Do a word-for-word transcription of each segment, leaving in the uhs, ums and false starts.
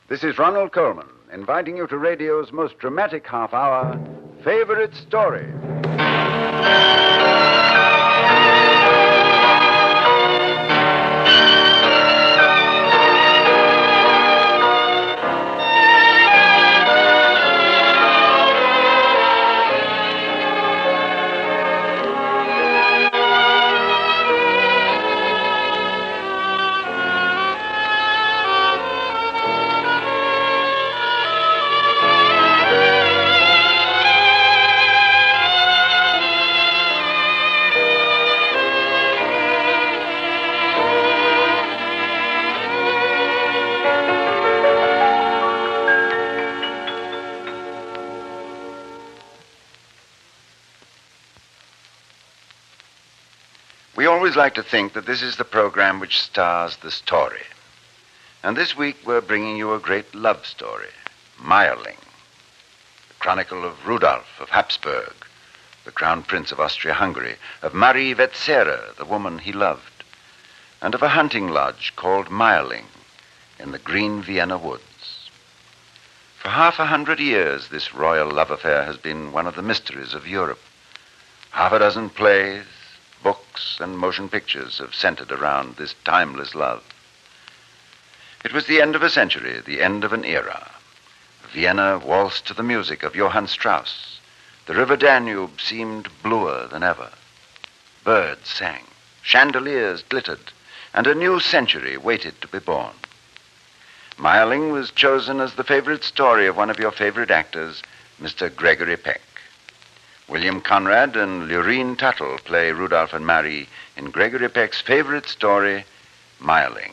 This is Ronald Coleman, inviting you to radio's most dramatic half hour, Favorite Story. We always like to think that this is the program which stars the story. And this week we're bringing you a great love story, Mayerling, the chronicle of Rudolph of Habsburg, the Crown Prince of Austria-Hungary, of Marie Wetzera, the woman he loved, and of a hunting lodge called Mayerling in the green Vienna woods. For half a hundred years, this royal love affair has been one of the mysteries of Europe. Half a dozen plays, books, and motion pictures have centered around this timeless love. It was the end of a century, the end of an era. Vienna waltzed to the music of Johann Strauss. The river Danube seemed bluer than ever. Birds sang, chandeliers glittered, and a new century waited to be born. Mayerling was chosen as the favorite story of one of your favorite actors, Mister Gregory Peck. William Conrad and Lurene Tuttle play Rudolph and Marie in Gregory Peck's favorite story, Mayerling.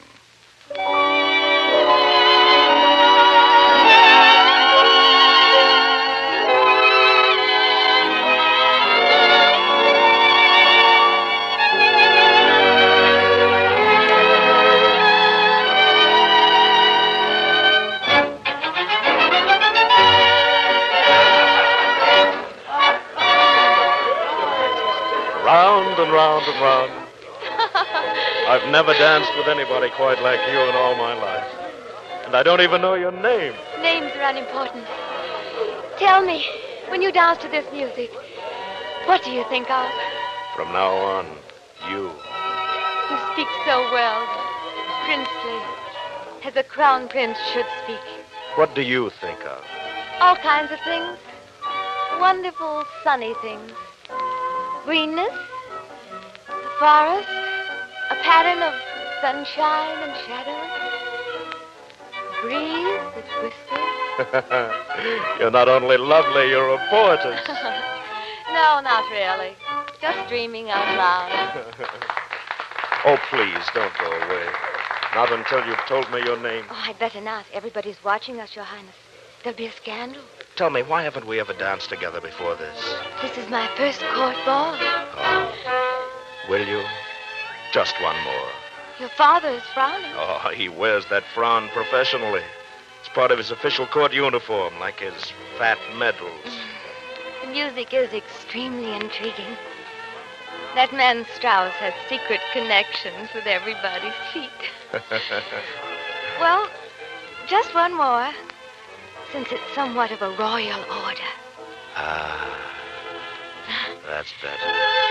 Round and round and round. I've never danced with anybody quite like you in all my life. And I don't even know your name. Names are unimportant. Tell me, when you dance to this music, what do you think of? From now on, you. You speak so well, princely, as a crown prince should speak. What do you think of? All kinds of things. Wonderful, sunny things. Greenness, a forest, a pattern of sunshine and shadow, breeze that whispers. You're not only lovely, you're a poetess. No, not really. Just dreaming out loud. Oh, please, don't go away. Not until you've told me your name. Oh, I'd better not. Everybody's watching us, Your Highness. There'll be a scandal. Tell me, why haven't we ever danced together before this? This is my first court ball. Oh. Will you? Just one more. Your father is frowning. Oh, he wears that frown professionally. It's part of his official court uniform, like his fat medals. The music is extremely intriguing. That man Strauss has secret connections with everybody's feet. Well, just one more. Since it's somewhat of a royal order. Ah, that's better.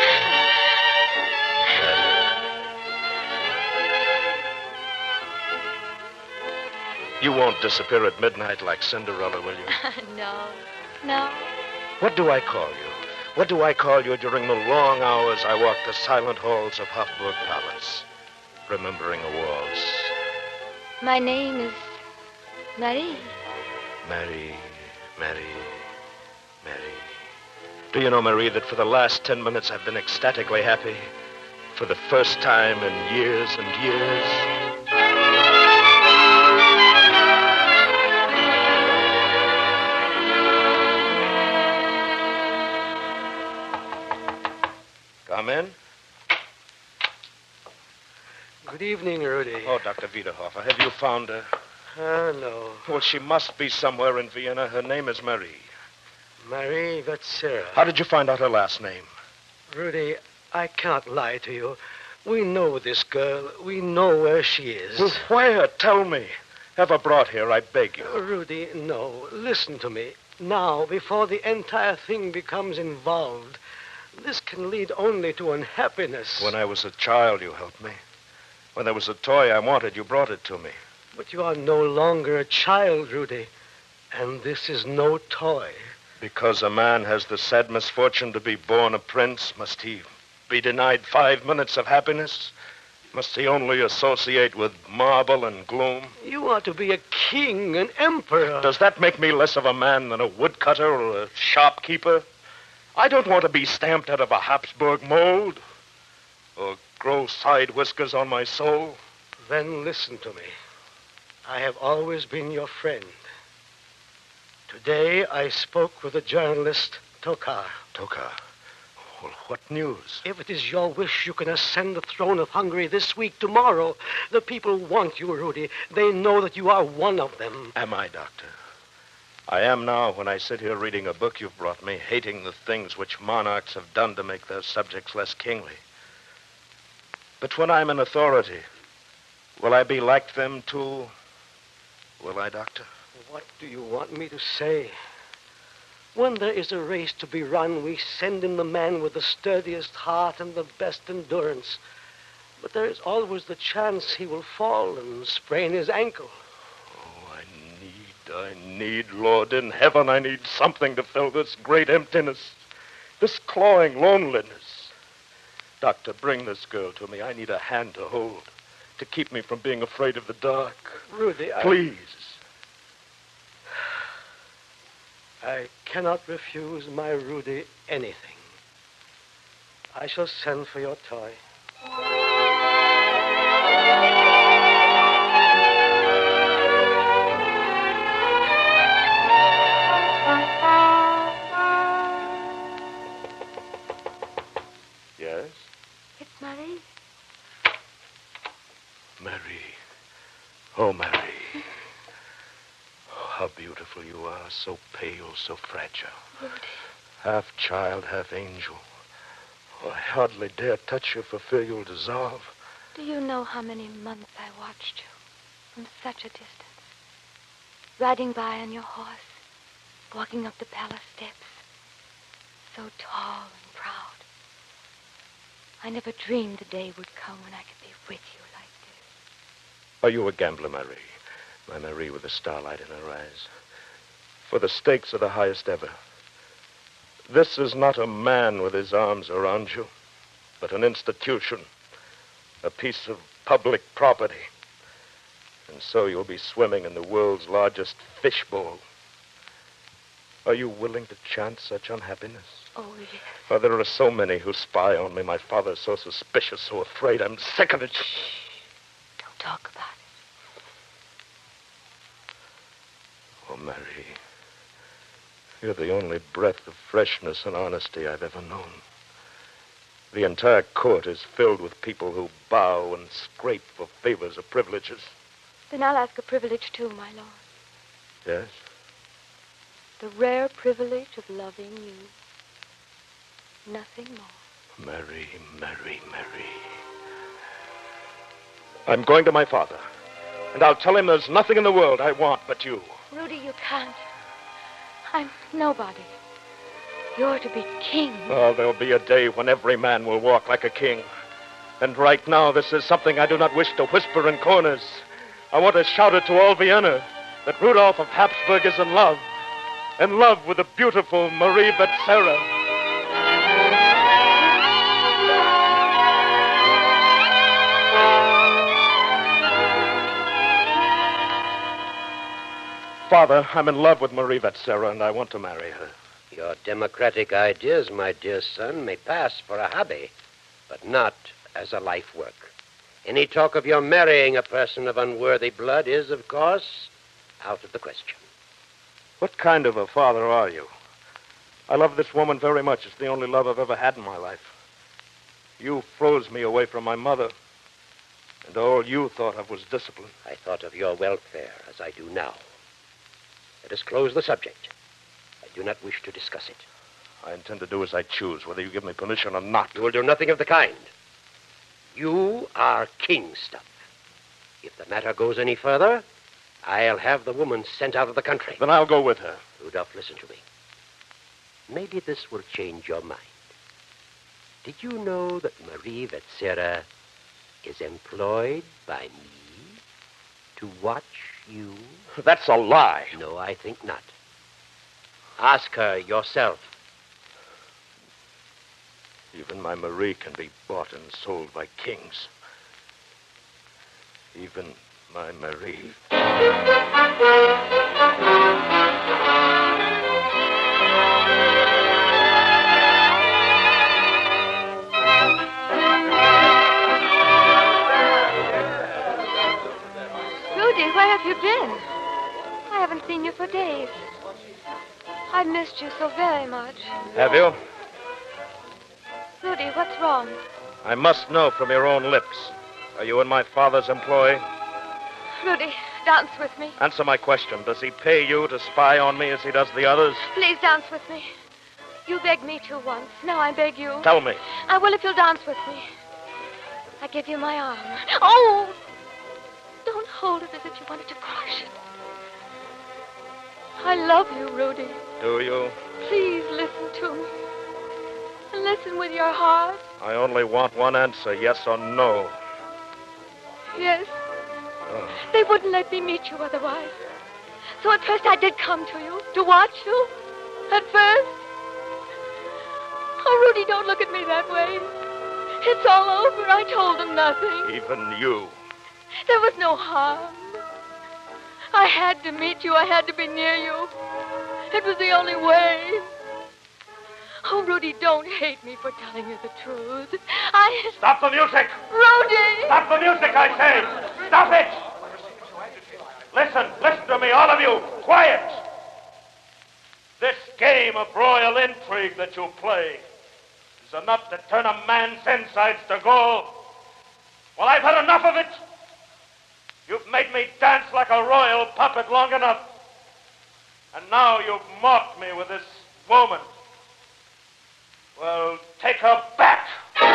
better. You won't disappear at midnight like Cinderella, will you? No, no. What do I call you? What do I call you during the long hours I walk the silent halls of Hofburg Palace, remembering a waltz? My name is Marie. Mary, Mary, Mary. Do you know, Marie, that for the last ten minutes I've been ecstatically happy? For the first time in years and years. Come in. Good evening, Rudy. Oh, Doctor Wiederhofer, have you found her? Ah, uh, no. Well, she must be somewhere in Vienna. Her name is Marie. Marie Wetzera. How did you find out her last name? Rudy, I can't lie to you. We know this girl. We know where she is. Well, where? Tell me. ever brought here, I beg you. Rudy, no. Listen to me. Now, before the entire thing becomes involved, this can lead only to unhappiness. When I was a child, you helped me. When there was a toy I wanted, you brought it to me. But you are no longer a child, Rudy. And this is no toy. Because a man has the sad misfortune to be born a prince, must he be denied five minutes of happiness? Must he only associate with marble and gloom? You are to be a king, an emperor. Does that make me less of a man than a woodcutter or a shopkeeper? I don't want to be stamped out of a Habsburg mold or grow side whiskers on my soul. Then listen to me. I have always been your friend. Today I spoke with the journalist, Tokar. Tokar? Well, what news? If it is your wish, you can ascend the throne of Hungary this week, tomorrow. The people want you, Rudy. They know that you are one of them. Am I, Doctor? I am now when I sit here reading a book you've brought me, hating the things which monarchs have done to make their subjects less kingly. But when I'm in authority, will I be like them too? Will I, Doctor? What do you want me to say? When there is a race to be run, we send in the man with the sturdiest heart and the best endurance. But there is always the chance he will fall and sprain his ankle. Oh, I need, I need, Lord in heaven, I need something to fill this great emptiness, this clawing loneliness. Doctor, bring this girl to me. I need a hand to hold, to keep me from being afraid of the dark. Rudy, I... Please. I cannot refuse my Rudy anything. I shall send for your toy. Yes? It's Marie. Mary. Oh, Mary. How beautiful you are, so pale, so fragile. Rudy. Half child, half angel. Oh, I hardly dare touch you for fear you'll dissolve. Do you know how many months I watched you from such a distance? Riding by on your horse, walking up the palace steps, so tall and proud. I never dreamed the day would come when I could be with you like this. Are you a gambler, Marie? My Marie with the starlight in her eyes. For the stakes are the highest ever. This is not a man with his arms around you, but an institution, a piece of public property. And so you'll be swimming in the world's largest fishbowl. Are you willing to chance such unhappiness? Oh, yes. Oh, there are so many who spy on me. My father's so suspicious, so afraid. I'm sick of it. Don't talk about it. Oh, Mary, you're the only breath of freshness and honesty I've ever known. The entire court is filled with people who bow and scrape for favors or privileges. Then I'll ask a privilege too, my lord. Yes? The rare privilege of loving you. Nothing more. Mary, Mary, Mary. I'm going to my father, and I'll tell him there's nothing in the world I want but you. Rudy, you can't. I'm nobody. You're to be king. Oh, there'll be a day when every man will walk like a king. And right now, this is something I do not wish to whisper in corners. I want to shout it to all Vienna, that Rudolph of Habsburg is in love. In love with the beautiful Marie Betsera. Father, I'm in love with Marie Betsera, and I want to marry her. Your democratic ideas, my dear son, may pass for a hobby, but not as a life work. Any talk of your marrying a person of unworthy blood is, of course, out of the question. What kind of a father are you? I love this woman very much. It's the only love I've ever had in my life. You froze me away from my mother, and all you thought of was discipline. I thought of your welfare as I do now. Let us close the subject. I do not wish to discuss it. I intend to do as I choose, whether you give me permission or not. You will do nothing of the kind. You are king stuff. If the matter goes any further, I'll have the woman sent out of the country. Then I'll go with her. Rudolph, listen to me. Maybe this will change your mind. Did you know that Marie Vetzera is employed by me to watch you? That's a lie. No, I think not. Ask her yourself. Even my Marie can be bought and sold by kings. Even my Marie. Rudy, where have you been? I haven't seen you for days. I've missed you so very much. Have you? Rudy, what's wrong? I must know from your own lips. Are you in my father's employ? Rudy, dance with me. Answer my question. Does he pay you to spy on me as he does the others? Please dance with me. You begged me to once. Now I beg you. Tell me. I will if you'll dance with me. I give you my arm. Oh! Don't hold it as if you wanted to crush it. I love you, Rudy. Do you? Please listen to me. Listen with your heart. I only want one answer, yes or no. Yes. Oh. They wouldn't let me meet you otherwise. So at first I did come to you, to watch you. At first. Oh, Rudy, don't look at me that way. It's all over. I told them nothing. Even you. There was no harm. I had to meet you. I had to be near you. It was the only way. Oh, Rudy, don't hate me for telling you the truth. I... Stop the music! Rudy! Stop the music, I say! Stop it! Listen, listen to me, all of you. Quiet! This game of royal intrigue that you play is enough to turn a man's insides to gold. Well, I've had enough of it. You've made me dance like a royal puppet long enough. And now you've mocked me with this woman. Well, take her back.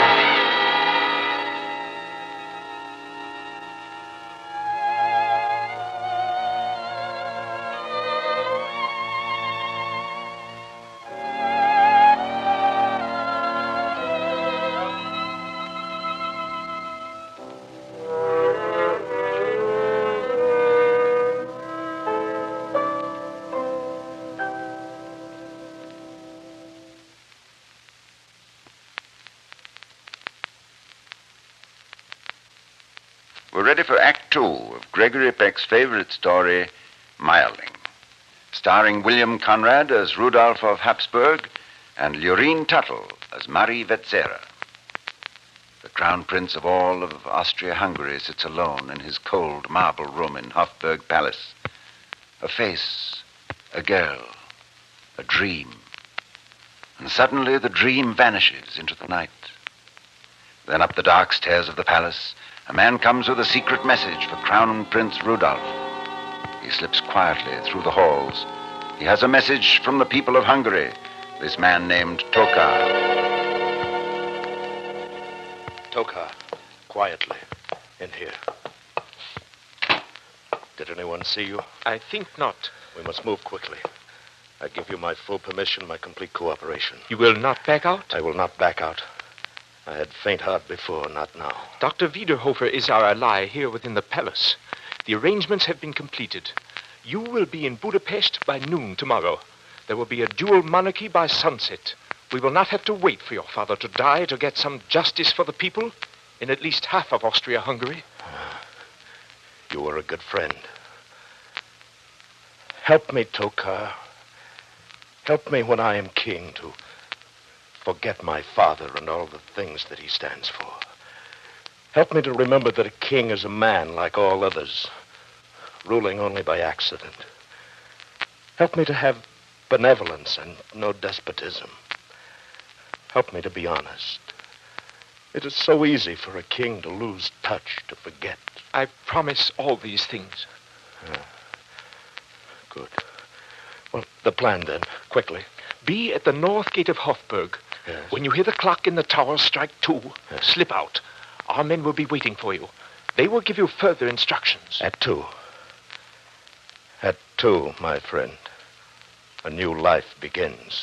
We're ready for Act Two of Gregory Peck's favorite story, Meyerling, starring William Conrad as Rudolph of Habsburg and Lurine Tuttle as Marie Vetzera. The crown prince of all of Austria-Hungary sits alone in his cold marble room in Hofburg Palace. A face, a girl, a dream. And suddenly the dream vanishes into the night. Then up the dark stairs of the palace, a man comes with a secret message for Crown Prince Rudolph. He slips quietly through the halls. He has a message from the people of Hungary, this man named Tokar. Tokar, quietly, in here. Did anyone see you? I think not. We must move quickly. I give you my full permission, my complete cooperation. You will not back out? I will not back out. I had faint heart before, not now. Doctor Wiederhofer is our ally here within the palace. The arrangements have been completed. You will be in Budapest by noon tomorrow. There will be a dual monarchy by sunset. We will not have to wait for your father to die to get some justice for the people in at least half of Austria-Hungary. You were a good friend. Help me, Tokar. Help me when I am king to forget my father and all the things that he stands for. Help me to remember that a king is a man like all others, ruling only by accident. Help me to have benevolence and no despotism. Help me to be honest. It is so easy for a king to lose touch, to forget. I promise all these things. Ah, good. Well, the plan then, quickly. Be at the north gate of Hofburg. Yes. When you hear the clock in the tower strike two, Yes. slip out. Our men will be waiting for you. They will give you further instructions. At two. too, my friend. A new life begins.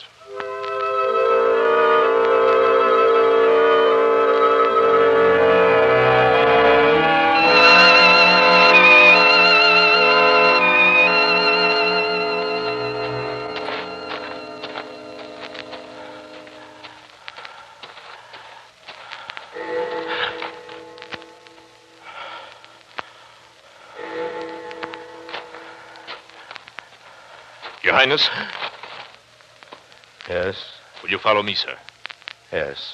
Your Highness, Yes, will you follow me, sir? yes.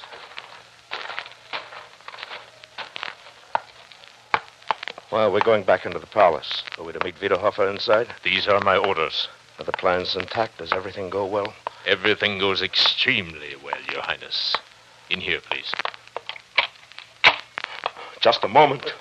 Well, we're going back into the palace. Are we to meet Wiederhofer inside? These are my orders. Are the plans intact? Does everything go well? Everything goes extremely well, Your Highness. In here, please. Just a moment.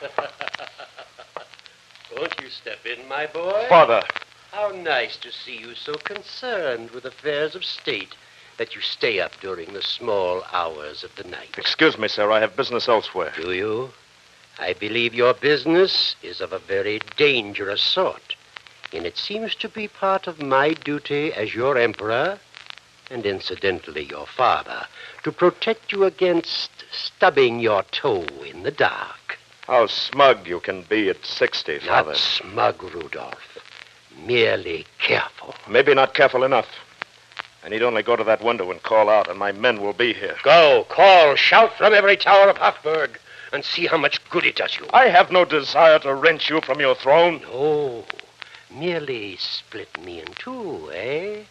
Won't you step in, my boy? Father. How nice to see you so concerned with affairs of state that you stay up during the small hours of the night. Excuse me, sir. I have business elsewhere. Do you? I believe your business is of a very dangerous sort, and it seems to be part of my duty as your emperor, and incidentally your father, to protect you against stubbing your toe in the dark. How smug you can be at sixty, Father. Not smug, Rudolph. Merely careful. Maybe not careful enough. I need only go to that window and call out, and my men will be here. Go, call, shout from every tower of Hofburg, and see how much good it does you. I have no desire to wrench you from your throne. No, merely split me in two, eh?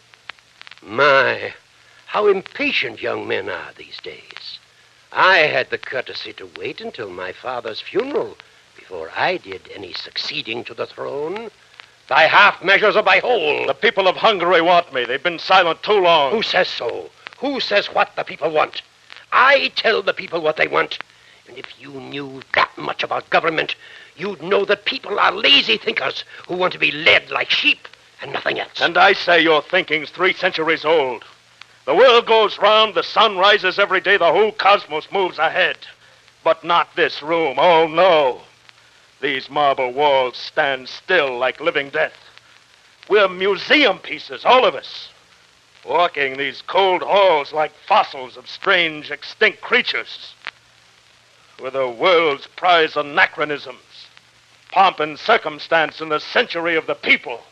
My, how impatient young men are these days. I had the courtesy to wait until my father's funeral before I did any succeeding to the throne. By half measures or by whole. The people of Hungary want me. They've been silent too long. Who says so? Who says what the people want? I tell the people what they want. And if you knew that much about government, you'd know that people are lazy thinkers who want to be led like sheep and nothing else. And I say your thinking's three centuries old. The world goes round, the sun rises every day, the whole cosmos moves ahead. But not this room. Oh, no. These marble walls stand still like living death. We're museum pieces, all of us. Walking these cold halls like fossils of strange, extinct creatures. We're the world's prize anachronisms. Pomp and circumstance in the century of the people.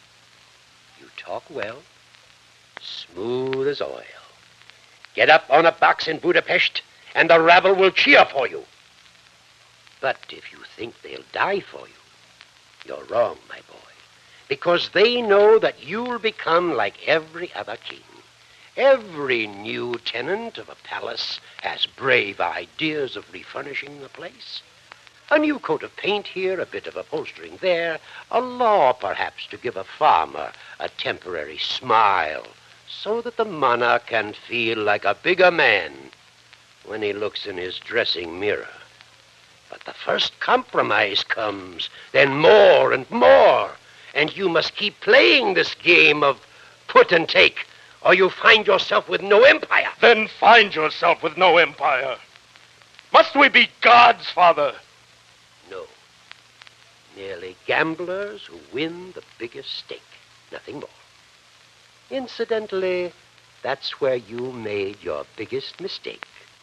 You talk well. Smooth as oil. Get up on a box in Budapest, and the rabble will cheer for you. But if you think they'll die for you, you're wrong, my boy. Because they know that you'll become like every other king. Every new tenant of a palace has brave ideas of refurnishing the place. A new coat of paint here, a bit of upholstering there, a law perhaps to give a farmer a temporary smile so that the monarch can feel like a bigger man when he looks in his dressing mirror. But the first compromise comes, then more and more, and you must keep playing this game of put and take, or you find yourself with no empire. Then find yourself with no empire. Must we be gods, Father? No. Merely gamblers who win the biggest stake, nothing more. Incidentally, that's where you made your biggest mistake.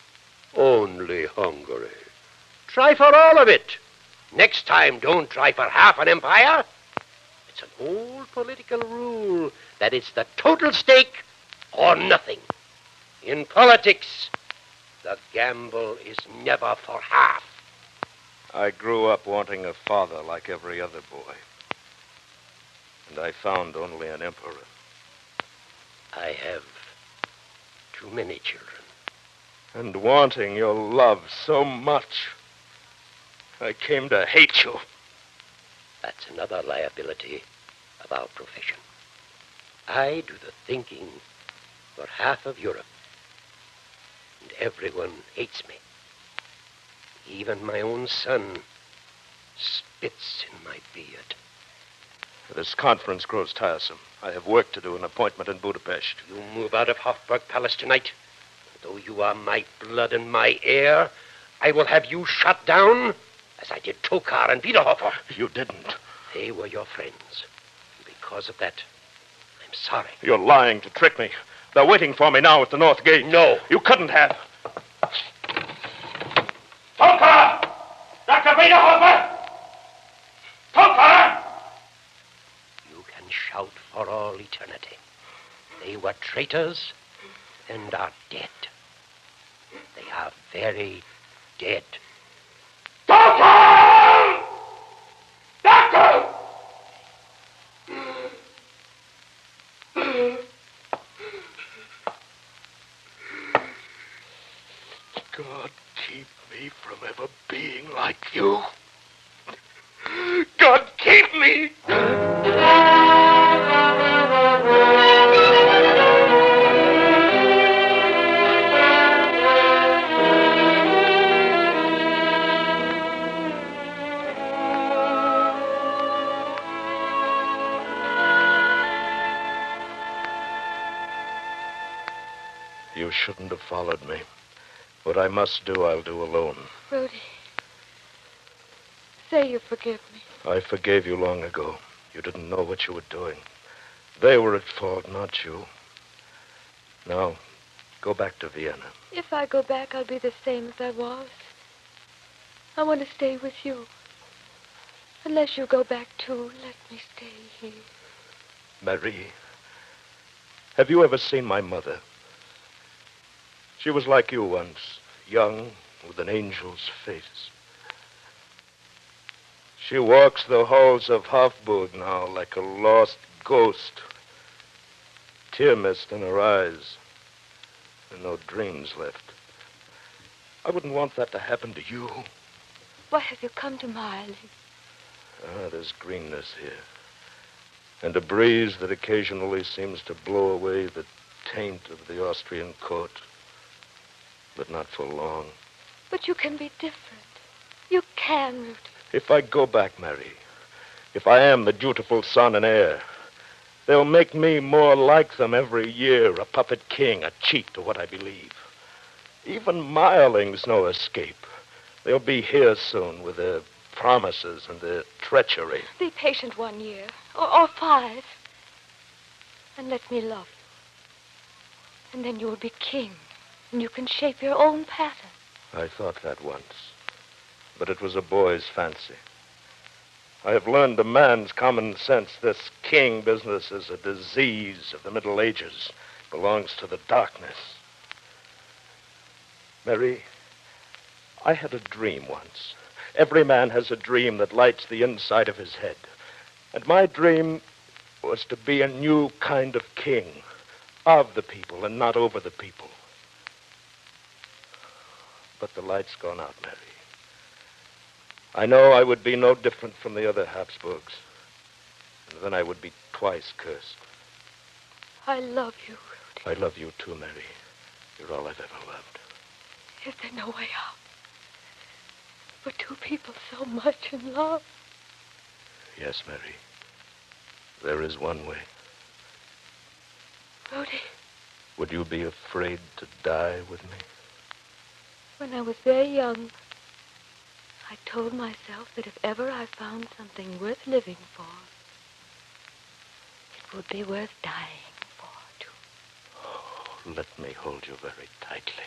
Only Hungary. Try for all of it. Next time, don't try for half an empire. It's an old political rule that it's the total stake or nothing. In politics, the gamble is never for half. I grew up wanting a father like every other boy. And I found only an emperor. I have too many children. And wanting your love so much, I came to hate you. That's another liability of our profession. I do the thinking for half of Europe. And everyone hates me. Even my own son spits in my beard. This conference grows tiresome. I have work to do, an appointment in Budapest. You move out of Hofburg Palace tonight. Though you are my blood and my heir, I will have you shot down as I did Tokar and Wiederhofer. You didn't. They were your friends. because of that. I'm sorry. You're lying to trick me. They're waiting for me now at the north gate. No. You couldn't have. Tonka! Doctor Biederhofer! Tonka! You can shout for all eternity. They were traitors and are dead. They are very dead. Doctor! Doctor! God keep me from ever being like you. God keep me! You shouldn't have followed me. What I must do, I'll do alone. Rudy, say you forgive me. I forgave you long ago. You didn't know what you were doing. They were at fault, not you. Now, go back to Vienna. If I go back, I'll be the same as I was. I want to stay with you. Unless you go back too, let me stay here. Marie, have you ever seen my mother? She was like you once, young, with an angel's face. She walks the halls of Hofburg now like a lost ghost. Tear mist in her eyes, and no dreams left. I wouldn't want that to happen to you. Why have you come to Marley? Ah, there's greenness here, and a breeze that occasionally seems to blow away the taint of the Austrian court. But not for long. But you can be different. You can, Rudy. If I go back, Mary, if I am the dutiful son and heir, they'll make me more like them every year, a puppet king, a cheat to what I believe. Even Meierling's no escape. They'll be here soon with their promises and their treachery. Be patient one year, or, or five, and let me love you. And then you will be king. And you can shape your own pattern. I thought that once, but it was a boy's fancy. I have learned a man's common sense. This king business is a disease of the Middle Ages. It belongs to the darkness. Mary, I had a dream once. Every man has a dream that lights the inside of his head. And my dream was to be a new kind of king, of the people and not over the people. But the light's gone out, Mary. I know I would be no different from the other Habsburgs. And then I would be twice cursed. I love you, Rudy. I love you too, Mary. You're all I've ever loved. Is there no way out? For two people so much in love. Yes, Mary. There is one way. Rudy. Would you be afraid to die with me? When I was very young, I told myself that if ever I found something worth living for, it would be worth dying for, too. Oh, let me hold you very tightly.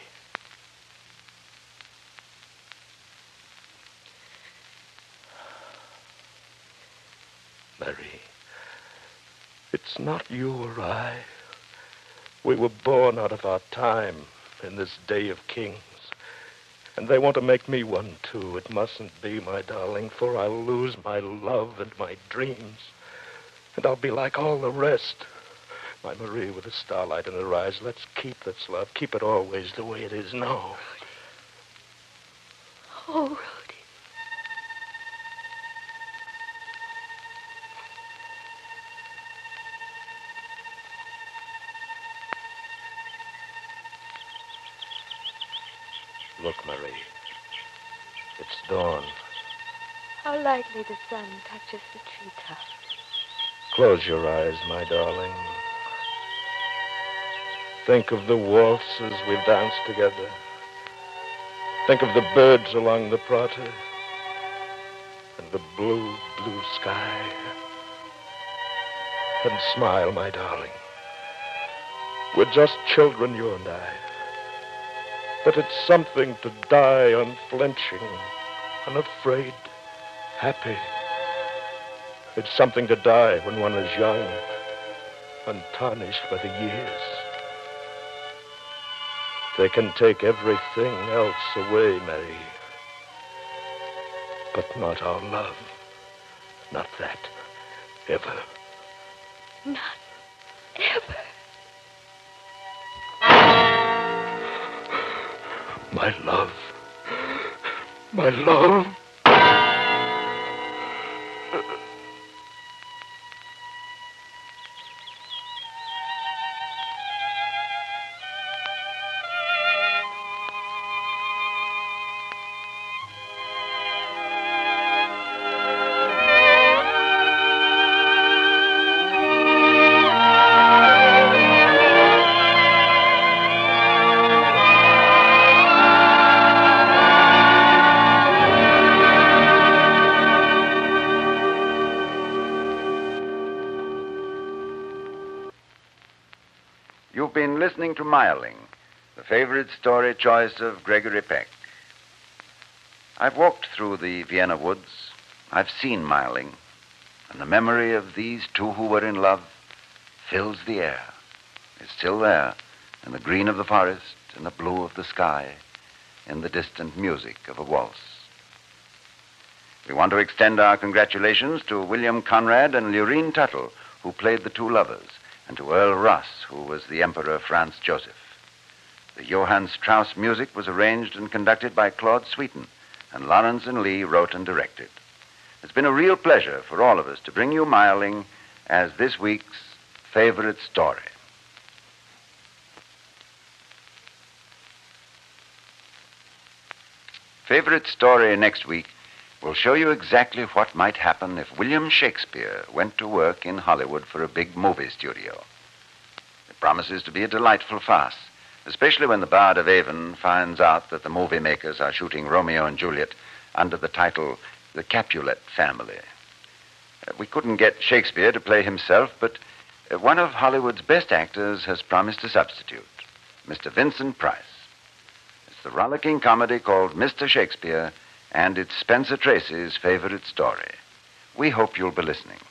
Mary, it's not you or I. We were born out of our time in this day of kings. And they want to make me one, too. It mustn't be, my darling, for I'll lose my love and my dreams. And I'll be like all the rest. My Marie with the starlight in her eyes. Let's keep this love. Keep it always the way it is now. Oh, Rudy. Look, Marie. It's dawn. How lightly the sun touches the treetops. Close your eyes, my darling. Think of the waltzes we've danced together. Think of the birds along the Prater. And the blue, blue sky. and smile, my darling. We're just children, you and I. But it's something to die unflinching, unafraid, happy. It's something to die when one is young, untarnished by the years. They can take everything else away, Mary. But not our love. Not that. Ever. Not ever. My love. My love. You've been listening to Mireling, the favorite story choice of Gregory Peck. I've walked through the Vienna woods. I've seen Mireling, and the memory of these two who were in love fills the air. It's still there, in the green of the forest, in the blue of the sky, in the distant music of a waltz. We want to extend our congratulations to William Conrad and Lurene Tuttle, who played the two lovers, and to Earl Ross, who was the Emperor Franz Joseph. The Johann Strauss music was arranged and conducted by Claude Sweeten, and Lawrence and Lee wrote and directed. It's been a real pleasure for all of us to bring you Mireling as this week's favorite story. Favorite story next week will show you exactly what might happen if William Shakespeare went to work in Hollywood for a big movie studio. It promises to be a delightful farce, especially when the Bard of Avon finds out that the movie makers are shooting Romeo and Juliet under the title The Capulet Family. Uh, we couldn't get Shakespeare to play himself, but uh, one of Hollywood's best actors has promised to substitute, Mister Vincent Price. It's the rollicking comedy called Mister Shakespeare, and it's Spencer Tracy's favorite story. We hope you'll be listening.